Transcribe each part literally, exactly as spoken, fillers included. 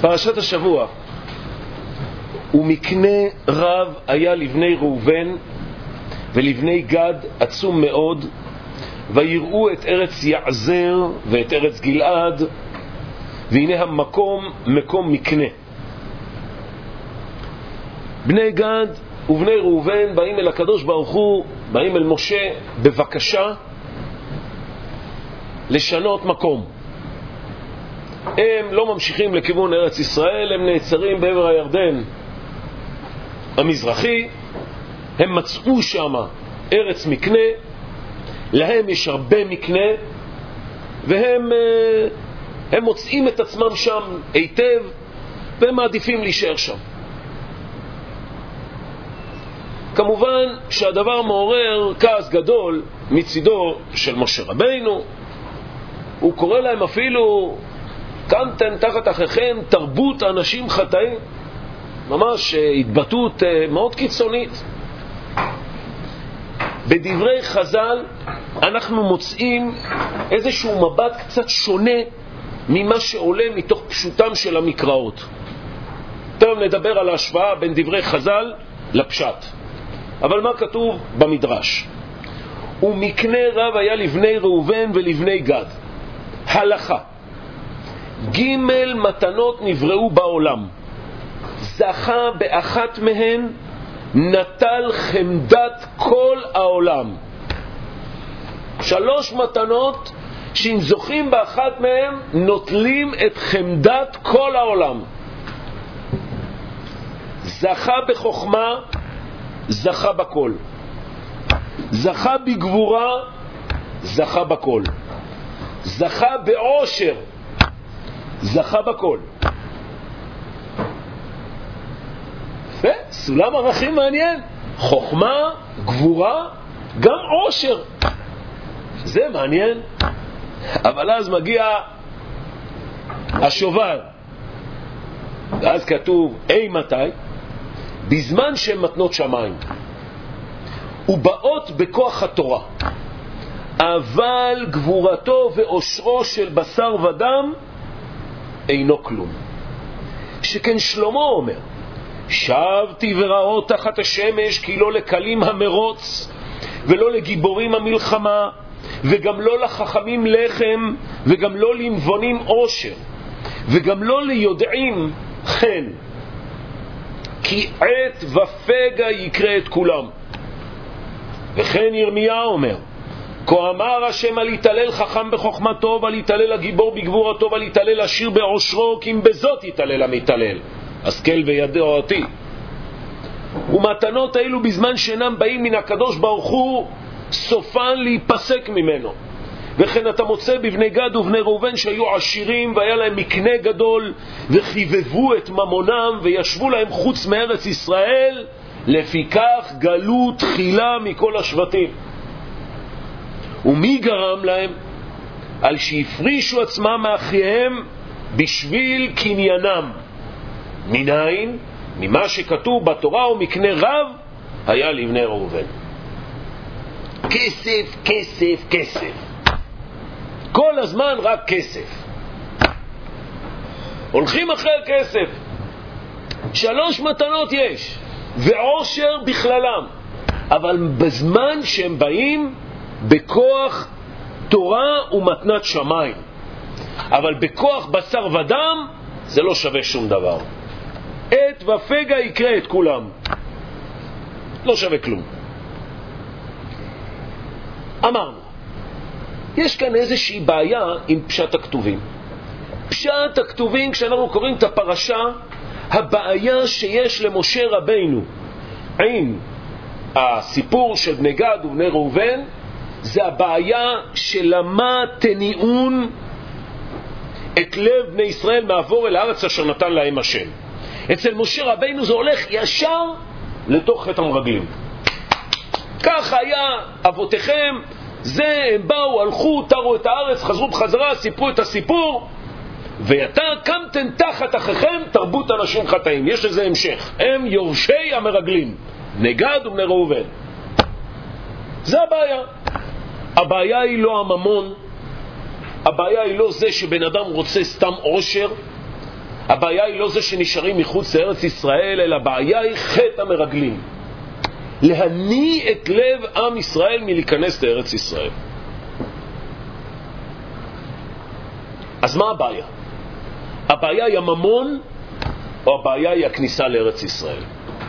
פרשת השבוע. ומקנה רב היה לבני ראובן ולבני גד עצום מאוד, ויראו את ארץ יעזר ואת ארץ גלעד, והנה המקום מקום מקנה. בני גד ובני ראובן באים אל הקדוש ברוך הוא, באים אל משה בבקשה לשנות מקום. הם לא ממשיכים לכיוון ארץ ישראל, הם נעצרים בעבר הירדן המזרחי. הם מצאו שם ארץ מקנה, להם יש הרבה מקנה, והם הם מוצאים את עצמם שם היטב, והם מעדיפים להישאר שם. כמובן שהדבר מעורר כעס גדול מצידו של משה רבינו. הוא קורא להם אפילו, קמתם תחת אחיכם תרבות אנשים חטאים. ממש התבטאות מאוד קיצונית. בדברי חז"ל אנחנו מוצאים איזשהו מבט קצת שונה ממה שעולה מתוך פשוטם של המקראות. טוב, נדבר על ההשוואה בין דברי חז"ל לפשט. אבל מה כתוב במדרש? ומקנה רב היה לבני ראובן ולבני גד. הלכה. ג' מתנות נבראו בעולם. זכה באחת מהן, נטל חמדת כל העולם. שלוש מתנות שאם זוכים באחת מהן, נוטלים את חמדת כל העולם. זכה בחוכמה, זכה בכל. זכה בגבורה, זכה בכל. זכה בעושר, זכה בכל. סולם ערכים מעניין. חוכמה, גבורה, גם עושר. זה מעניין. אבל אז מגיע השובל. ואז כתוב, אי מתי? בזמן שהן מתנות שמיים. ובאות בכוח התורה. אבל גבורתו ועושרו של בשר ודם אינו כלום. שכן שלמה אומר, שבתי וראות תחת השמש, כי לא לקלים המרוץ ולא לגיבורים המלחמה, וגם לא לחכמים לחם, וגם לא לנבונים עושר, וגם לא ליודעים חן, כי עת ופגע יקרה את כולם. וכן ירמיה אומר, כה אמר השם, על יתעלל חכם בחוכמתו, ועל יתעלל הגיבור בגבורתו, ועל יתעלל עשיר בעושרו, כי אם בזאת יתעלל המתעלל. השכל וידע אותי. ומתנות האלו בזמן שאינם באים מן הקדוש ברוך הוא, סופן להיפסק ממנו. וכן אתה מוצא בבני גד ובני ראובן שהיו עשירים והיה להם מקנה גדול, וחיבבו את ממונם וישבו להם חוץ מארץ ישראל, לפיכך גלו תחילה מכל השבטים. ומי גרם להם? על שהפרישו עצמם מאחיהם בשביל קניינם. מניין? ממה שכתוב בתורה, ומקנה רב היה לבני ראובן. כסף, כסף, כסף. כל הזמן רק כסף. הולכים אחרי כסף. שלוש מתנות יש, ועושר בכללם. אבל בזמן שהם באים בכוח תורה ומתנת שמיים. אבל בכוח בשר ודם זה לא שווה שום דבר. עת ופגע יקרה את כולם. לא שווה כלום. אמרנו, יש כאן איזושהי בעיה עם פשט הכתובים. פשט הכתובים, כשאנחנו קוראים את הפרשה, הבעיה שיש למשה רבינו עם הסיפור של בני גד ובני ראובן, זה הבעיה של למה תניעון את לב בני ישראל מעבור אל הארץ אשר נתן להם השם. אצל משה רבינו זה הולך ישר לתוך חטא המרגלים. כך היה אבותיכם, זה הם באו, הלכו, תרו את הארץ, חזרו בחזרה, סיפרו את הסיפור, ויתה קמתם תחת אחיכם תרבות אנשים חטאים. יש לזה המשך, הם יורשי המרגלים, בני גד ובני ראובן. זה הבעיה. הבעיה היא לא הממון, הבעיה היא לא זה שבן אדם רוצה סתם עושר, הבעיה היא לא זה שנשארים מחוץ לארץ ישראל, אלא הבעיה היא חטא המרגלים. להניא את לב עם ישראל מלהיכנס לארץ ישראל. אז מה הבעיה? הבעיה היא הממון, או הבעיה היא הכניסה לארץ ישראל?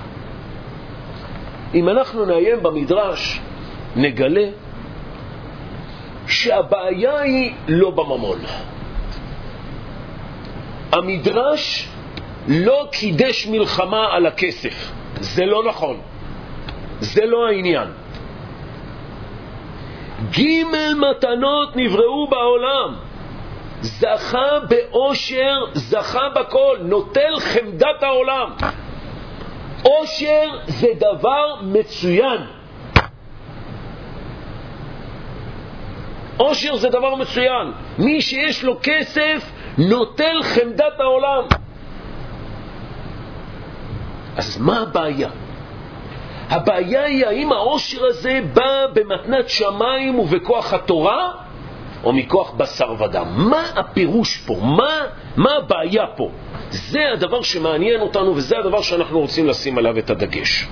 אם אנחנו נעיין במדרש, נגלה שהבעיה היא לא בממון. המדרש לא קידש מלחמה על הכסף. זה לא נכון. זה לא העניין. ג' מתנות נבראו בעולם. זכה באושר, זכה בכל, נוטל חמדת העולם. אושר זה דבר מצוין. אושר זה דבר מצוין. מי שיש לו כסף נוטל חמדת העולם. אז מה הבעיה? הבעיה היא האם האושר הזה בא במתנת שמיים ובכוח התורה או מכוח בשר ודם. מה הפירוש פה? מה, מה הבעיה פה? זה הדבר שמעניין אותנו וזה הדבר שאנחנו רוצים לשים עליו את הדגש.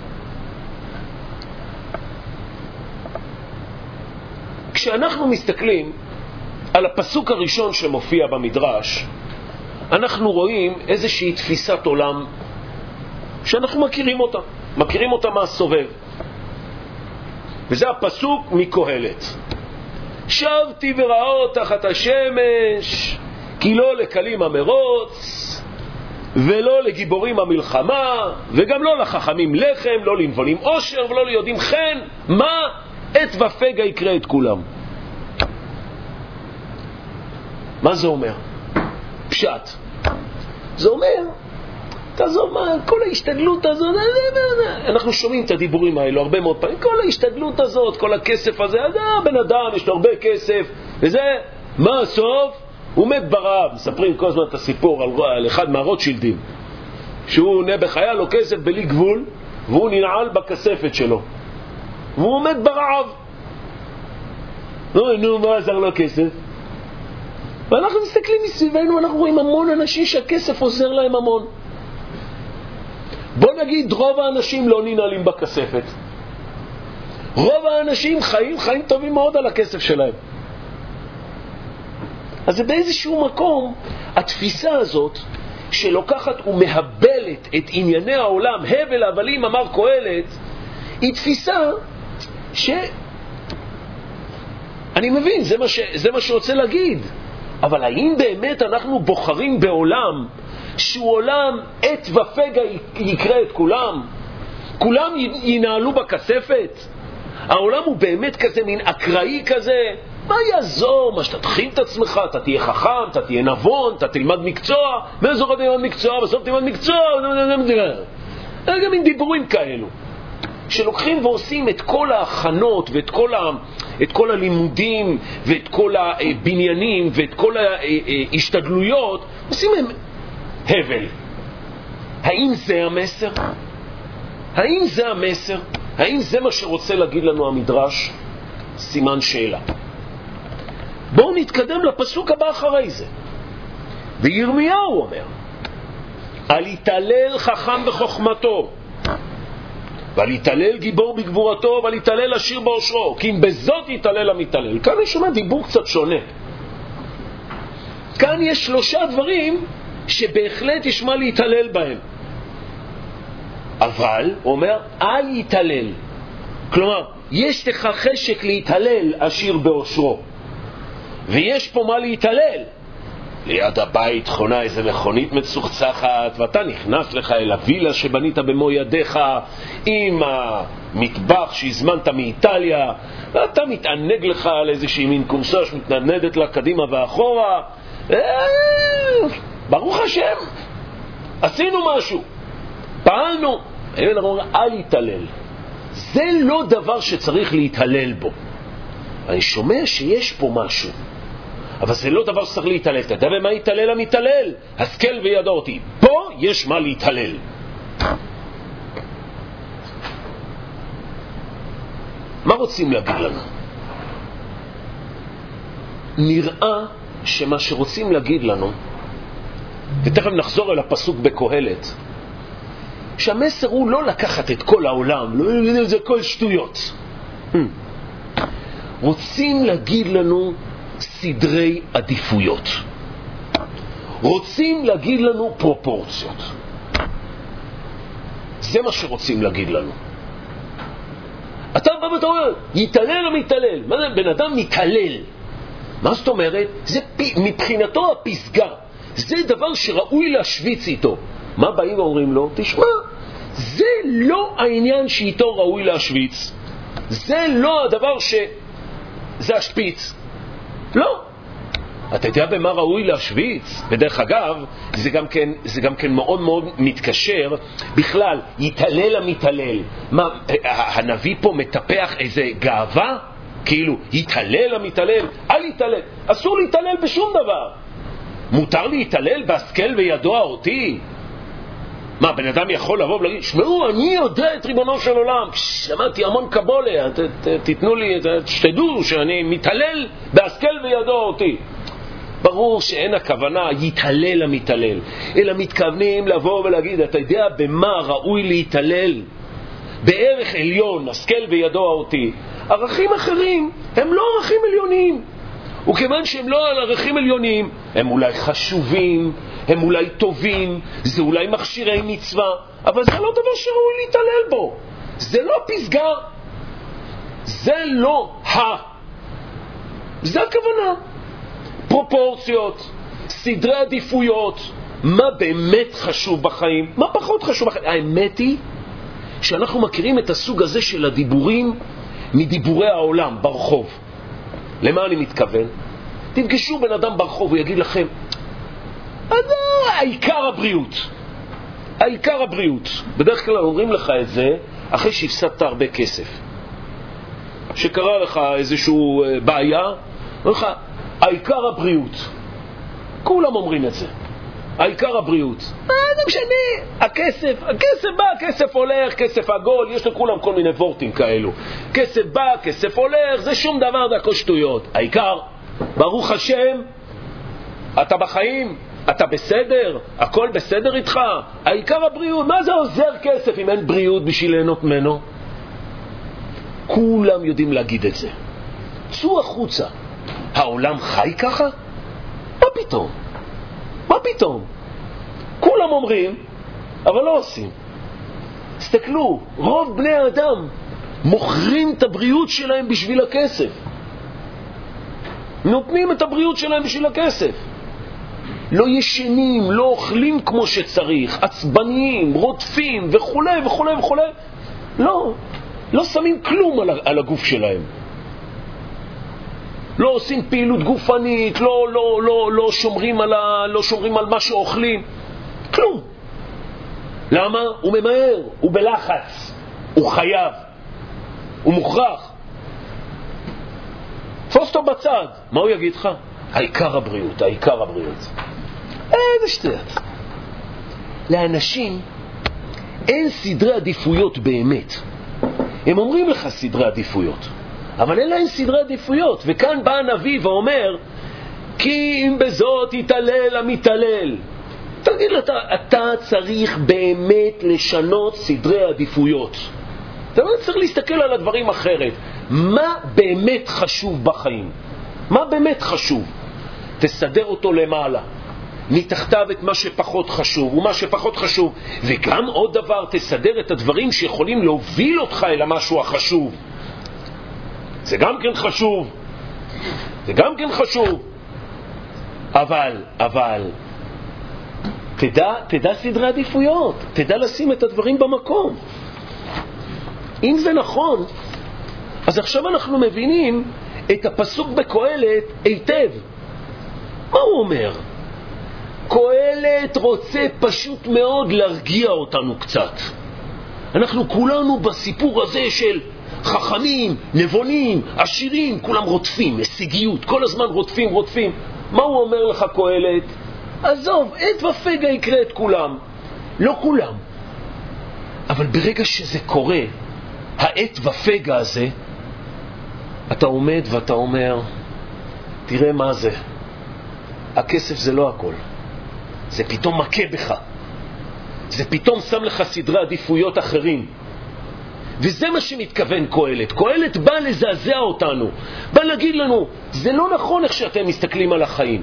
כשאנחנו מסתכלים על הפסוק הראשון שמופיע במדרש, אנחנו רואים איזושהי תפיסת עולם שאנחנו מכירים אותה, מכירים אותה מהסובב. וזה הפסוק מקהלת. שבתי ורעות תחת השמש, כי לא לקלים המרוץ, ולא לגיבורים המלחמה, וגם לא לחכמים לחם, לא לנבונים עושר, ולא ליודעים חן. מה? עת ופגע יקרה את כולם. מה זה אומר? פשט. זה אומר, תעזוב מה, כל ההשתדלות הזאת, אנחנו שומעים את הדיבורים האלו הרבה מאוד פעמים, כל ההשתדלות הזאת, כל הכסף הזה, בן אדם יש לו הרבה כסף, וזה, מה הסוף? הוא מת ברעב. מספרים כל הזמן את הסיפור על, על אחד מהרוטשילדים, שהוא נעבך, היה לו כסף בלי גבול, והוא ננעל בכספת שלו, והוא מת ברעב. נו, נו, מה עזר לו כסף? ואנחנו מסתכלים מסביבנו, אנחנו רואים המון אנשים שהכסף עוזר להם המון. בוא נגיד, רוב האנשים לא ננעלים בכספת. רוב האנשים חיים חיים טובים מאוד על הכסף שלהם. אז זה באיזשהו מקום, התפיסה הזאת שלוקחת ומהבלת את ענייני העולם, הבל הבלים אמר קהלת, היא תפיסה ש... אני מבין, זה מה, ש... זה מה שרוצה להגיד. אבל האם באמת אנחנו בוחרים בעולם שהוא עולם עת ופגע יקרה את כולם? כולם ינעלו בכספת? העולם הוא באמת כזה מין אקראי כזה? מה יעזור? מה שתתחיל את עצמך, אתה תהיה חכם, אתה תהיה נבון, אתה תלמד מקצוע, ואיזו אתה תלמד מקצוע, בסוף תלמד מקצוע, גם עם דיבורים כאלו שלוקחים ועושים את כל ההכנות ואת כל, ה, את כל הלימודים ואת כל הבניינים ואת כל ההשתדלויות, עושים הם הבל. האם זה המסר? האם זה המסר? האם זה מה שרוצה להגיד לנו המדרש? סימן שאלה. בואו נתקדם לפסוק הבא אחרי זה. וירמיהו אומר, על יתעלל חכם בחוכמתו, ועל יתעלל גיבור בגבורתו, ועל יתעלל עשיר באושרו, כי אם בזאת יתעלל המתעלל. כאן יש שומע דיבור קצת שונה. כאן יש שלושה דברים שבהחלט יש מה להתעלל בהם. אבל, הוא אומר, אל יתעלל. כלומר, יש לך חשק להתעלל עשיר באושרו. ויש פה מה להתעלל. ליד הבית חונה איזה מכונית מצוחצחת, ואתה נכנס לך אל הווילה שבנית במו ידיך, עם המטבח שהזמנת מאיטליה, ואתה מתענג לך על איזושהי מין קומסה שמתנדנדת לה קדימה ואחורה. ברוך השם, עשינו משהו, פעלנו. אל יתעלל. זה לא דבר שצריך להתעלל בו. אני שומע שיש פה משהו, אבל זה לא דבר שצריך להתעלל. אתה יודע במה יתעלל המתעלל? השכל וידע אותי. פה יש מה להתעלל. מה רוצים להגיד לנו? נראה שמה שרוצים להגיד לנו, ותכף נחזור אל הפסוק בקהלת, שהמסר הוא לא לקחת את כל העולם, לא זה כל שטויות. רוצים להגיד לנו סדרי עדיפויות. רוצים להגיד לנו פרופורציות. זה מה שרוצים להגיד לנו. אתה בא ואתה אומר, יתעלל או מתעלל? מה זה? בן אדם מתעלל. מה זאת אומרת? זה מבחינתו הפסגה. זה דבר שראוי להשוויץ איתו. מה באים ואומרים לו? תשמע, זה לא העניין שאיתו ראוי להשוויץ. זה לא הדבר ש... זה השפיץ. לא. אתה יודע במה ראוי להשוויץ? בדרך אגב, זה גם כן, זה גם כן מאוד מאוד מתקשר. בכלל, יתעלל המתעלל. מה, הנביא פה מטפח איזה גאווה? כאילו, יתעלל המתעלל. אל יתעלל. אסור להתעלל בשום דבר. מותר להתעלל בהשכל וידוע אותי? מה, בן אדם יכול לבוא ולהגיד, שמעו, אני יודע את ריבונו של עולם, שמעתי המון קבולה, ת, ת, תתנו לי, ת, שתדעו שאני מתעלל בהשכל וידוע אותי. ברור שאין הכוונה יתעלל המתעלל, אלא מתכוונים לבוא ולהגיד, אתה יודע במה ראוי להתעלל? בערך עליון, השכל וידוע אותי. ערכים אחרים הם לא ערכים עליוניים. וכיוון שהם לא על ערכים עליוניים, הם אולי חשובים, הם אולי טובים, זה אולי מכשירי מצווה, אבל זה לא דבר שראוי להתעלל בו. זה לא פסגה. זה לא ה. זה הכוונה. פרופורציות, סדרי עדיפויות, מה באמת חשוב בחיים, מה פחות חשוב בחיים. האמת היא שאנחנו מכירים את הסוג הזה של הדיבורים מדיבורי העולם ברחוב. למה אני מתכוון? תפגשו בן אדם ברחוב ויגיד לכם, העיקר הבריאות. העיקר הבריאות. בדרך כלל אומרים לך את זה אחרי שהפסדת הרבה כסף. שקרה לך איזשהו בעיה, אומרים לך, העיקר הבריאות. כולם אומרים את זה. העיקר הבריאות. מה זה משנה? הכסף, הכסף בא, הכסף הולך, כסף עגול, יש לכולם כל מיני וורטים כאלו. כסף בא, כסף הולך, זה שום דבר, זה הכל שטויות. העיקר, ברוך השם, אתה בחיים, אתה בסדר, הכל בסדר איתך. העיקר הבריאות. מה זה עוזר כסף אם אין בריאות בשביל ליהנות ממנו? כולם יודעים להגיד את זה. צאו החוצה. העולם חי ככה? מה פתאום? מה פתאום? כולם אומרים, אבל לא עושים. תסתכלו, רוב בני האדם מוכרים את הבריאות שלהם בשביל הכסף. נותנים את הבריאות שלהם בשביל הכסף. לא ישנים, לא אוכלים כמו שצריך, עצבניים, רודפים וכו' וכו' וכו'. לא, לא שמים כלום על, על הגוף שלהם. לא עושים פעילות גופנית, לא, לא, לא, לא שומרים על ה, לא שומרים על מה שאוכלים. כלום. למה? הוא ממהר, הוא בלחץ, הוא חייב, הוא מוכרח. תפוס אותו בצד, מה הוא יגיד לך? העיקר הבריאות, העיקר הבריאות. איזה שטויות. לאנשים אין סדרי עדיפויות באמת. הם אומרים לך סדרי עדיפויות, אבל אין להם סדרי עדיפויות. וכאן בא הנביא ואומר, כי אם בזאת יתעלל המתעלל. תגיד לו, אתה, אתה צריך באמת לשנות סדרי עדיפויות. אתה באמת צריך להסתכל על הדברים אחרת. מה באמת חשוב בחיים? מה באמת חשוב? תסדר אותו למעלה. מתחתיו את מה שפחות חשוב ומה שפחות חשוב. וגם עוד דבר, תסדר את הדברים שיכולים להוביל אותך אל המשהו החשוב. זה גם כן חשוב. זה גם כן חשוב. אבל, אבל, תדע, תדע סדרי עדיפויות. תדע לשים את הדברים במקום. אם זה נכון, אז עכשיו אנחנו מבינים את הפסוק בקהלת היטב. מה הוא אומר? קהלת רוצה פשוט מאוד להרגיע אותנו קצת. אנחנו כולנו בסיפור הזה של חכמים, נבונים, עשירים, כולם רודפים, הישגיות, כל הזמן רודפים, רודפים. מה הוא אומר לך קהלת? עזוב, עת ופגע יקרה את כולם. לא כולם. אבל ברגע שזה קורה, העת ופגע הזה, אתה עומד ואתה אומר, תראה מה זה. הכסף זה לא הכל. זה פתאום מכה בך. זה פתאום שם לך סדרי עדיפויות אחרים. וזה מה שמתכוון קהלת. קהלת בא לזעזע אותנו. בא להגיד לנו, זה לא נכון איך שאתם מסתכלים על החיים.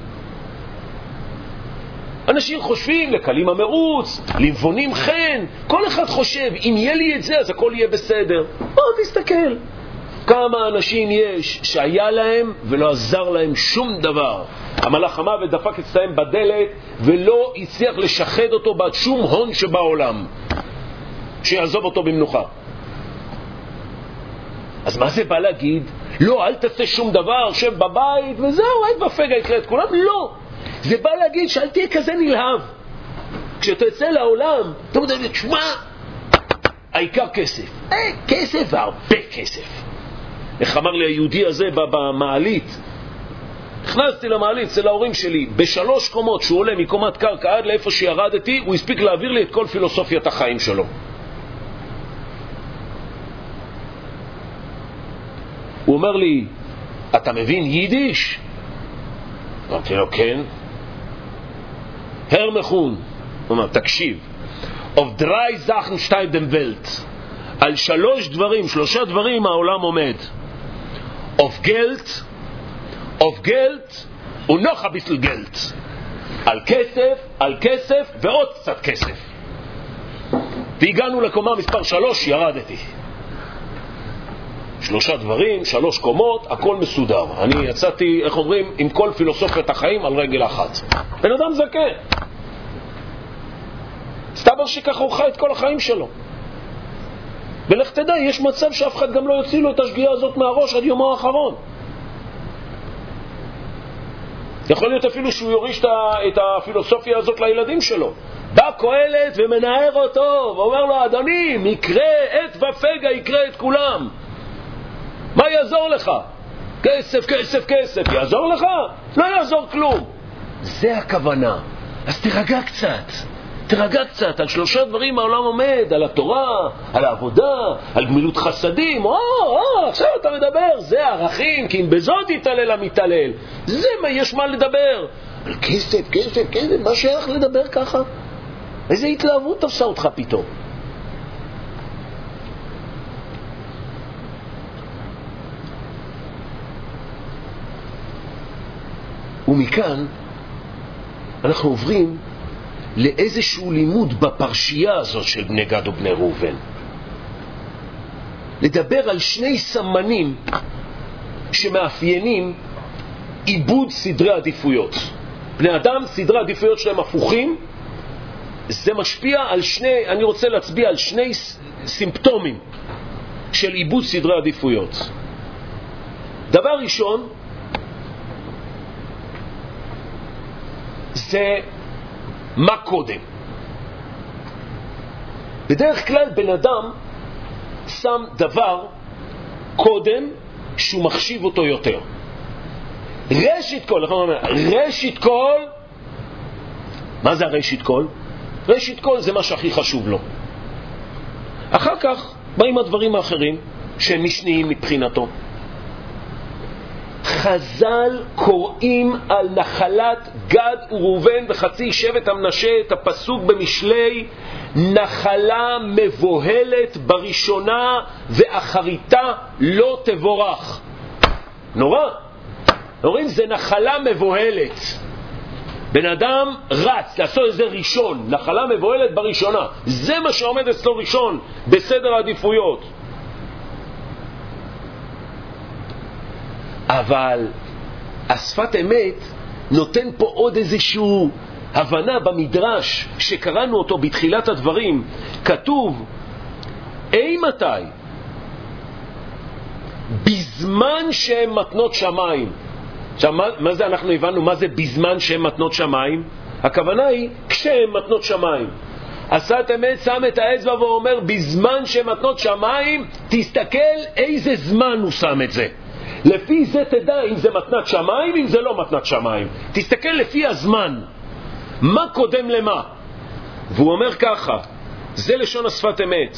אנשים חושבים לקלים המרוץ, לבונים חן. כל אחד חושב, אם יהיה לי את זה, אז הכל יהיה בסדר. בוא תסתכל. כמה אנשים יש שהיה להם ולא עזר להם שום דבר. המלאך המוות דפק אצלם בדלת ולא הצליח לשחד אותו בעד שום הון שבעולם שיעזוב אותו במנוחה. אז מה זה בא להגיד? לא, אל תעשה שום דבר, שב בבית וזהו, היית בפגע יקרה את כולם. לא, זה בא להגיד שאל תהיה כזה נלהב. כשאתה יוצא לעולם אתה אומר, תשמע, העיקר כסף. אה, כסף והרבה כסף. איך אמר לי היהודי הזה במעלית, נכנסתי למעלית אצל ההורים שלי, בשלוש קומות שהוא עולה מקומת קרקע עד לאיפה שירדתי, הוא הספיק להעביר לי את כל פילוסופיית החיים שלו. הוא אומר לי, אתה מבין יידיש? אמרתי לו, כן. הר מחון. הוא אומר, תקשיב, auf drei Sachen steht dem Welt. על שלוש דברים, שלושה דברים העולם עומד. auf Geld, auf Geld und noch ein bisschen Geld. על כסף, על כסף ועוד קצת כסף. והגענו לקומה מספר שלוש, ירדתי. שלושה דברים, שלוש קומות, הכל מסודר. אני יצאתי, איך אומרים, עם כל פילוסופיית החיים על רגל אחת. בן אדם זקן. סתבר שככה הוא חי את כל החיים שלו. ולך תדע, יש מצב שאף אחד גם לא יוציא לו את השגיאה הזאת מהראש עד יומו האחרון. יכול להיות אפילו שהוא יוריש את הפילוסופיה הזאת לילדים שלו. בא קהלת ומנער אותו ואומר לו, אדוני, מקרה עת ופגע יקרה את כולם. מה יעזור לך? כסף, כסף, כסף. יעזור לך? לא יעזור כלום. זה הכוונה. אז תרגע קצת. תרגע קצת. על שלושה דברים העולם עומד. על התורה, על העבודה, על גמילות חסדים. או, או, עכשיו אתה מדבר. זה ערכים, כי אם בזאת יתעלל המתעלל. זה מה יש מה לדבר. על כסף, כסף, כסף. מה שייך לדבר ככה? איזה התלהבות תפסה אותך פתאום? ומכאן אנחנו עוברים לאיזשהו לימוד בפרשייה הזאת של בני גד ובני ראובן. לדבר על שני סמנים שמאפיינים עיבוד סדרי עדיפויות. בני אדם, סדרי עדיפויות שלהם הפוכים, זה משפיע על שני, אני רוצה להצביע על שני סימפטומים של עיבוד סדרי עדיפויות. דבר ראשון, זה מה קודם. בדרך כלל בן אדם שם דבר קודם שהוא מחשיב אותו יותר. ראשית כל, אנחנו אומרים, ראשית כל, מה זה הראשית כל? ראשית כל זה מה שהכי חשוב לו. אחר כך באים הדברים האחרים שהם משניים מבחינתו. חז"ל קוראים על נחלת גד וראובן וחצי שבט המנשה את הפסוק במשלי, נחלה מבוהלת בראשונה ואחריתה לא תבורך. נורא. אומרים זה נחלה מבוהלת. בן אדם רץ לעשות איזה ראשון, נחלה מבוהלת בראשונה. זה מה שעומד אצלו ראשון בסדר העדיפויות. אבל השפת אמת נותן פה עוד איזשהו הבנה במדרש שקראנו אותו בתחילת הדברים. כתוב, אי מתי? בזמן שהם מתנות שמיים. עכשיו, מה, מה זה אנחנו הבנו? מה זה בזמן שהם מתנות שמיים? הכוונה היא כשהם מתנות שמיים. השפת אמת שם את האצבע ואומר, בזמן שהם מתנות שמיים, תסתכל איזה זמן הוא שם את זה. לפי זה תדע אם זה מתנת שמיים, אם זה לא מתנת שמיים. תסתכל לפי הזמן. מה קודם למה? והוא אומר ככה, זה לשון השפת אמת.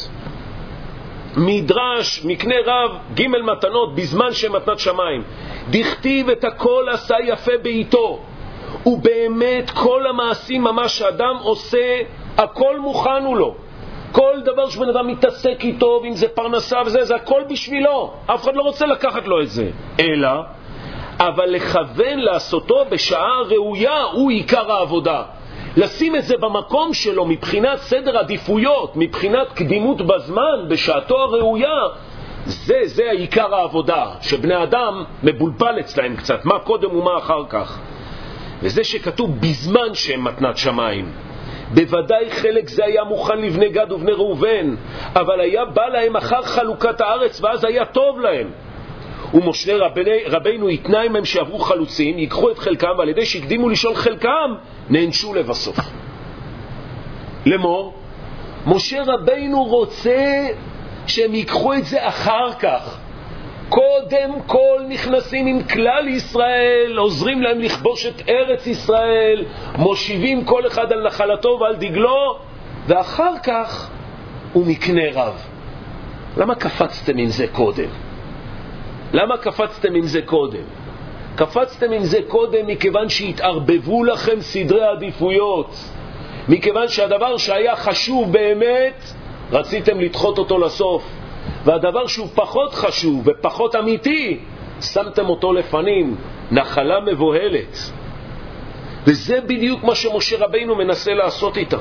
מדרש, מקנה רב, ג' מתנות, בזמן שמתנת שמיים. דכתיב את הכל עשה יפה בעיתו. הוא באמת כל המעשים ממש שאדם עושה, הכל מוכן הוא לו. כל דבר שבן אדם מתעסק איתו, ואם זה פרנסה וזה, זה הכל בשבילו. אף אחד לא רוצה לקחת לו את זה. אלא, אבל לכוון לעשותו בשעה ראויה הוא עיקר העבודה. לשים את זה במקום שלו מבחינת סדר עדיפויות, מבחינת קדימות בזמן, בשעתו הראויה, זה, זה העיקר העבודה, שבני אדם מבולבל אצלהם קצת, מה קודם ומה אחר כך. וזה שכתוב בזמן שהם מתנת שמיים. בוודאי חלק זה היה מוכן לבני גד ובני ראובן, אבל היה בא להם אחר חלוקת הארץ, ואז היה טוב להם. ומשה רבני, רבינו התנה עמהם שעברו חלוצים, ייקחו את חלקם, ועל ידי שהקדימו לשאול חלקם, נענשו לבסוף. לאמור, משה רבינו רוצה שהם ייקחו את זה אחר כך. קודם כל נכנסים עם כלל ישראל, עוזרים להם לכבוש את ארץ ישראל, מושיבים כל אחד על נחלתו ועל דגלו, ואחר כך הוא מקנה רב. למה קפצתם עם זה קודם? למה קפצתם עם זה קודם? קפצתם עם זה קודם מכיוון שהתערבבו לכם סדרי עדיפויות, מכיוון שהדבר שהיה חשוב באמת רציתם לדחות אותו לסוף, והדבר שהוא פחות חשוב ופחות אמיתי שמתם אותו לפנים. נחלה מבוהלת. וזה בדיוק מה שמשה רבינו מנסה לעשות איתה.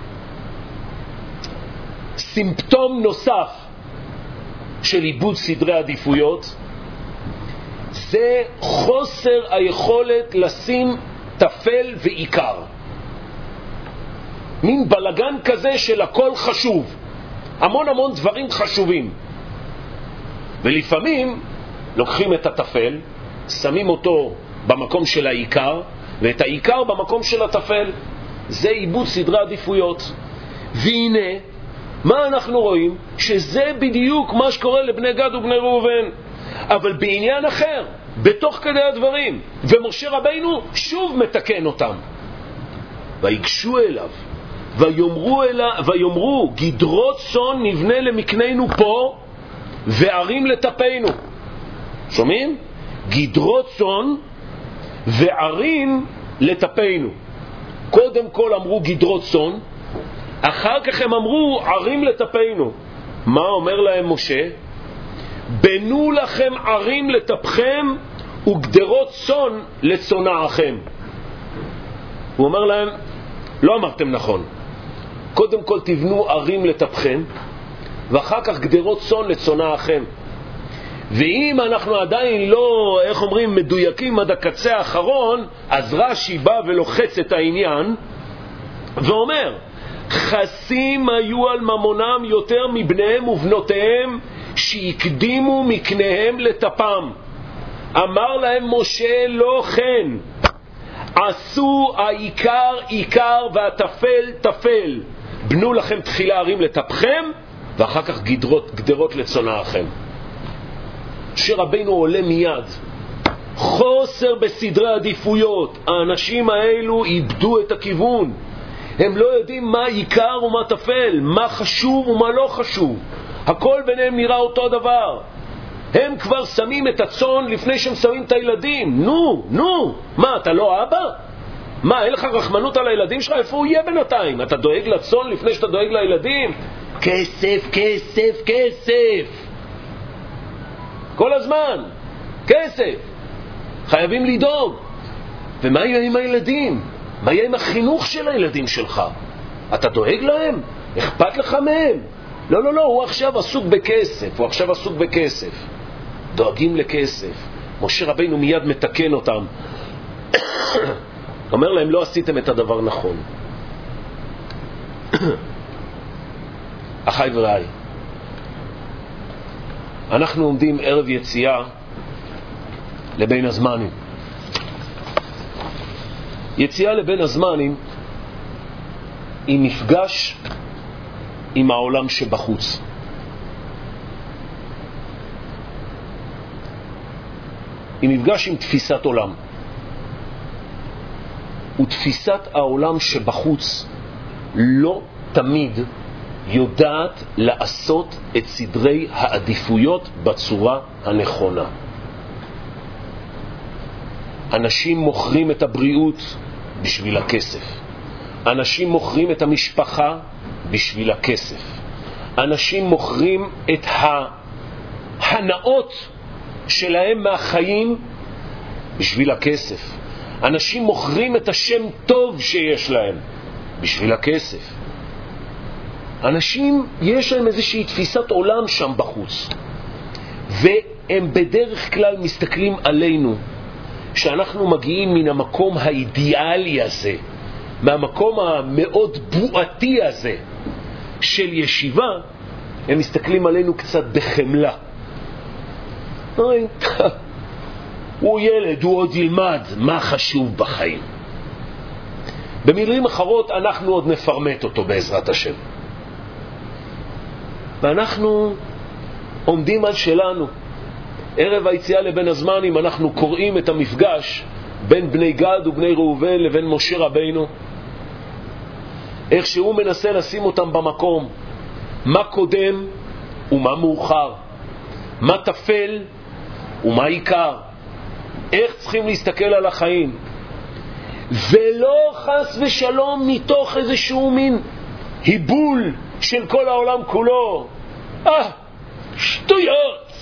סימפטום נוסף של איבוד סדרי עדיפויות זה חוסר היכולת לשים תפל ועיקר. מין בלגן כזה של הכל חשוב, המון המון דברים חשובים, ולפעמים לוקחים את התפל, שמים אותו במקום של העיקר, ואת העיקר במקום של התפל. זה איבוד סדרי עדיפויות. והנה מה אנחנו רואים? שזה בדיוק מה שקורה לבני גד ובני ראובן, אבל בעניין אחר, בתוך כדי הדברים. ומשה רבינו שוב מתקן אותם. ויגשו אליו ויאמרו, אלה, ויאמרו גדרות צאן נבנה למקננו פה וערים לטפנו. שומעים? גדרות צאן וערים לטפנו. קודם כל אמרו גדרות צאן, אחר כך הם אמרו ערים לטפנו. מה אומר להם משה? בנו לכם ערים לטפכם וגדרות צאן לצונעכם. הוא אומר להם, לא אמרתם נכון. קודם כל תבנו ערים לטפכם, ואחר כך גדרות צאן לצונעכם. ואם אנחנו עדיין לא, איך אומרים, מדויקים עד הקצה האחרון, אז רש"י בא ולוחץ את העניין ואומר, חסים היו על ממונם יותר מבניהם ובנותיהם שיקדימו מקניהם לטפם. אמר להם משה לא כן, עשו העיקר עיקר והתפל תפל. בנו לכם תחילה ערים לטפכם ואחר כך גדרות, גדרות לצונעכם. שרבינו עולה מיד. חוסר בסדרי עדיפויות. האנשים האלו איבדו את הכיוון. הם לא יודעים מה עיקר ומה תפל, מה חשוב ומה לא חשוב. הכל ביניהם נראה אותו דבר. הם כבר שמים את הצאן לפני שהם שמים את הילדים. נו, נו, מה, אתה לא אבא? מה, אין לך רחמנות על הילדים שלך? איפה הוא יהיה בינתיים? אתה דואג לצאן לפני שאתה דואג לילדים? כסף, כסף, כסף. כל הזמן, כסף. חייבים לדאוג. ומה יהיה עם הילדים? מה יהיה עם החינוך של הילדים שלך? אתה דואג להם? אכפת לך מהם? לא, לא, לא, הוא עכשיו עסוק בכסף, הוא עכשיו עסוק בכסף. דואגים לכסף. משה רבינו מיד מתקן אותם. אומר להם, לא עשיתם את הדבר נכון. אחי ורעי, אנחנו עומדים ערב יציאה לבין הזמנים. יציאה לבין הזמנים היא מפגש עם העולם שבחוץ. היא מפגש עם תפיסת עולם. ותפיסת העולם שבחוץ לא תמיד יודעת לעשות את סדרי העדיפויות בצורה הנכונה. אנשים מוכרים את הבריאות בשביל הכסף. אנשים מוכרים את המשפחה בשביל הכסף. אנשים מוכרים את ההנאות שלהם מהחיים בשביל הכסף. אנשים מוכרים את השם טוב שיש להם בשביל הכסף. אנשים יש להם איזושהי תפיסת עולם שם בחוץ, והם בדרך כלל מסתכלים עלינו שאנחנו מגיעים מן המקום האידיאלי הזה, מהמקום המאוד בועתי הזה של ישיבה. הם מסתכלים עלינו קצת בחמלה. הוא ילד, הוא עוד ילמד, מה חשוב בחיים. במילים אחרות, אנחנו עוד נפרמט אותו בעזרת השם. ואנחנו עומדים על שלנו. ערב היציאה לבין הזמנים אנחנו קוראים את המפגש בין בני גד ובני ראובן לבין משה רבינו, איך שהוא מנסה לשים אותם במקום, מה קודם ומה מאוחר, מה תפל ומה עיקר, איך צריכים להסתכל על החיים, ולא חס ושלום מתוך איזשהו מין היבול של כל העולם כולו. אה, שטויות.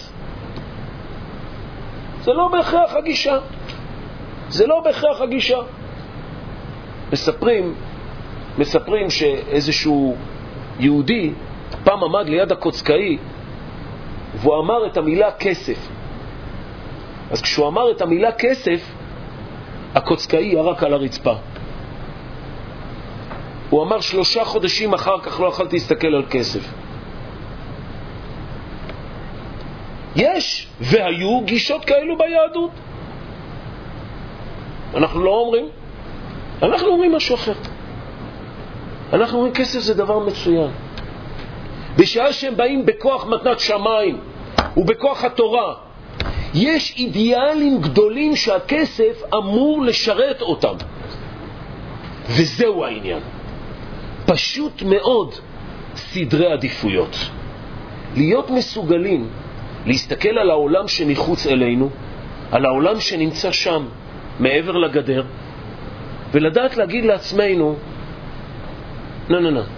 זה לא בהכרח הגישה. זה לא בהכרח הגישה. מספרים, מספרים שאיזשהו יהודי פעם עמד ליד הקוצקאי והוא אמר את המילה כסף. אז כשהוא אמר את המילה כסף, הקוצקאי ירק על הרצפה. הוא אמר שלושה חודשים אחר כך לא יכולתי להסתכל על כסף. יש והיו גישות כאלו ביהדות. אנחנו לא אומרים, אנחנו אומרים משהו אחר. אנחנו אומרים כסף זה דבר מצוין. בשעה שהם באים בכוח מתנת שמיים ובכוח התורה, יש אידיאלים גדולים שהכסף אמור לשרת אותם, וזהו העניין. פשוט מאוד סדרי עדיפויות. להיות מסוגלים להסתכל על העולם שמחוץ אלינו, על העולם שנמצא שם מעבר לגדר, ולדעת להגיד לעצמנו, לא, לא, לא,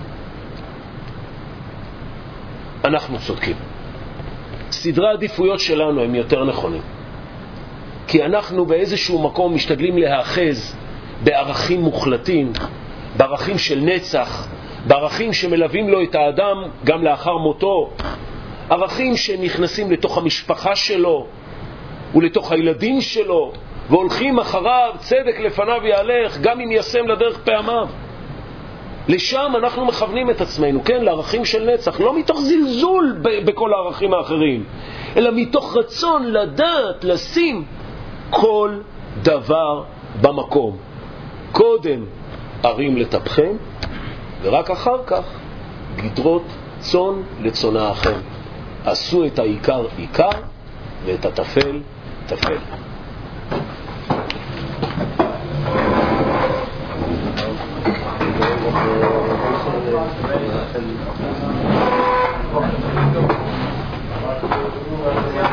אנחנו צודקים. סדרי העדיפויות שלנו הם יותר נכונים, כי אנחנו באיזשהו מקום משתדלים להאחז בערכים מוחלטים, בערכים של נצח, בערכים שמלווים לו את האדם גם לאחר מותו, ערכים שנכנסים לתוך המשפחה שלו ולתוך הילדים שלו, והולכים אחריו, צדק לפניו יהלך, גם אם ישם לדרך פעמיו. לשם אנחנו מכוונים את עצמנו, כן, לערכים של נצח, לא מתוך זלזול ב- בכל הערכים האחרים, אלא מתוך רצון לדעת לשים כל דבר במקום. קודם ערים לטפכם, ורק אחר כך גדרות צאן לצונאכם. עשו את העיקר עיקר ואת התפל תפל. Thank you.